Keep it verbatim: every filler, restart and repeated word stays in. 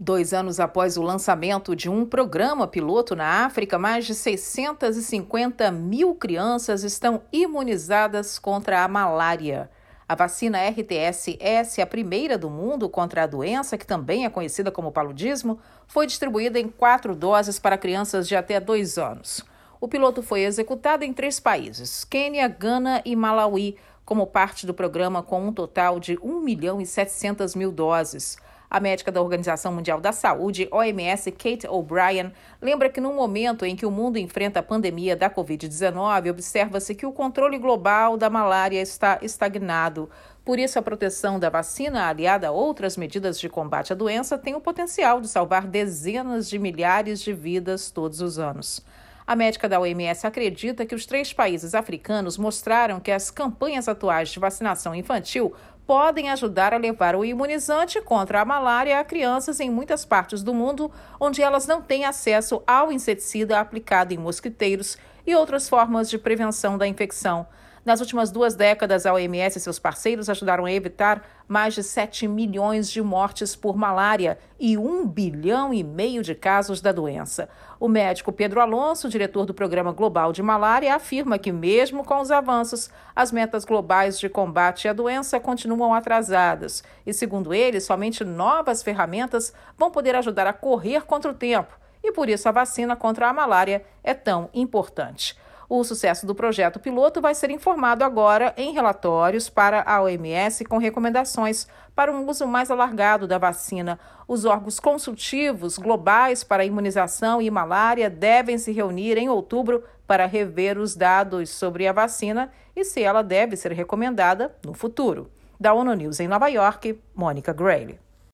Dois anos após o lançamento de um programa piloto na África, mais de seiscentas e cinquenta mil crianças estão imunizadas contra a malária. A vacina R T S S, a primeira do mundo contra a doença, que também é conhecida como paludismo, foi distribuída em quatro doses para crianças de até dois anos. O piloto foi executado em três países, Quênia, Gana e Malawi, como parte do programa com um total de um milhão e setecentas mil doses. A médica da Organização Mundial da Saúde, O M S, Kate O'Brien, lembra que no momento em que o mundo enfrenta a pandemia da covid dezenove, observa-se que o controle global da malária está estagnado. Por isso, a proteção da vacina, aliada a outras medidas de combate à doença, tem o potencial de salvar dezenas de milhares de vidas todos os anos. A médica da O M S acredita que os três países africanos mostraram que as campanhas atuais de vacinação infantil podem ajudar a levar o imunizante contra a malária a crianças em muitas partes do mundo onde elas não têm acesso ao inseticida aplicado em mosquiteiros e outras formas de prevenção da infecção. Nas últimas duas décadas, a O M S e seus parceiros ajudaram a evitar mais de sete milhões de mortes por malária e um bilhão e meio de casos da doença. O médico Pedro Alonso, diretor do Programa Global de Malária, afirma que, mesmo com os avanços, as metas globais de combate à doença continuam atrasadas. E, segundo ele, somente novas ferramentas vão poder ajudar a correr contra o tempo. E por isso a vacina contra a malária é tão importante. O sucesso do projeto piloto vai ser informado agora em relatórios para a O M S com recomendações para um uso mais alargado da vacina. Os órgãos consultivos globais para a imunização e malária devem se reunir em outubro para rever os dados sobre a vacina e se ela deve ser recomendada no futuro. Da ONU News em Nova York, Mônica Grayle.